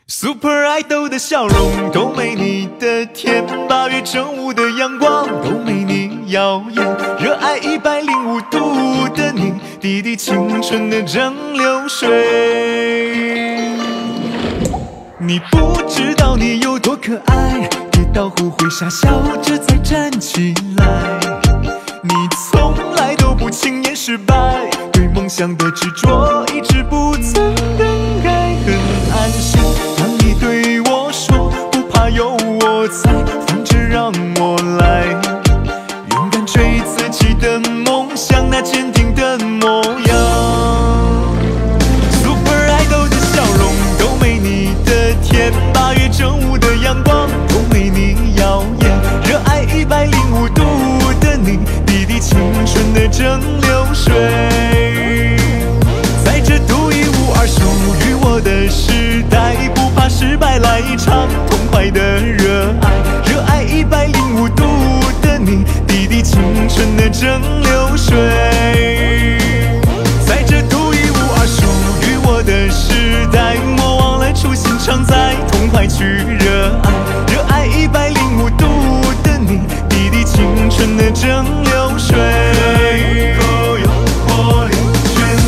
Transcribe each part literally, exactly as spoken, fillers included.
Super Idol 的笑容都没你的甜，八月正午的阳光都没你耀眼，热爱一百零五度的你，滴滴青春的蒸馏水。你不知道你有多可爱，跌倒后会傻笑着再站起来。你从来都不轻言失败，对梦想的执着一直不曾更改，很安心。当你对我说不怕有我在，放着让我来，勇敢追自己的梦想，那坚定的模样。Super Idol 的笑容都没你的甜，八月正午的阳光都没你耀眼，热爱一百零五度的你，滴滴青春的蒸馏水。在这独一无二属于我的时代，不怕失败，来一场痛快的热爱，热爱一百零五度的你，滴滴青春的蒸馏水。在这独一无二属于我的时代，莫忘了初心常在，痛快去热爱，热爱一百零五度的你，滴滴青春的蒸馏水。够有活力全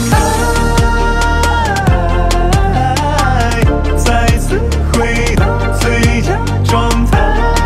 开，再次回到最佳状态，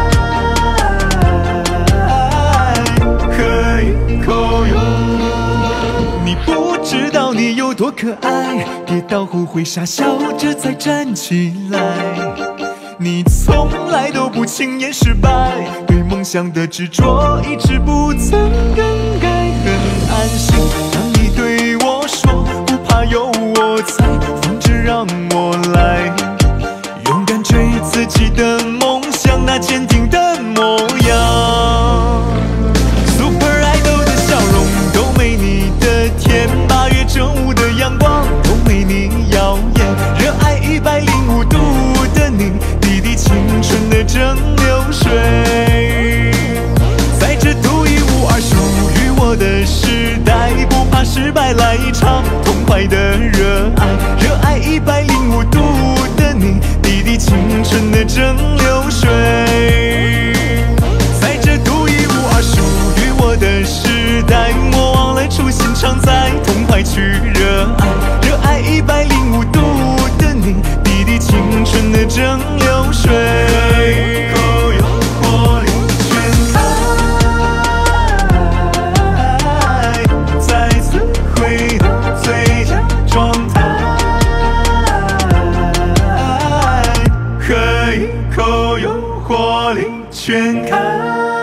可以够用。你不知道你有多可爱，跌倒后会傻笑着再站起来。你从来都不轻言失败，对梦想的执着一直不曾更改，很安心。当你对我说不怕有我在，放着让我来，勇敢追自己的梦想，那坚定的模样。Super Idol 的笑容都没你的甜，八月正午的阳光都没你耀眼，热爱一百零五度的你，滴滴青春的蒸馏水。在这独一无二属于我的时代，不怕失败，来一场痛快的热爱，热爱一百零五度的你，滴滴青春的蒸馏水。在这独一无二属于我的时代，莫忘了初心常在，痛快去热爱，热爱一百零五度的你，滴滴青春的蒸馏水。够有活力全开，再次回到最佳状态，可以够有活力全开。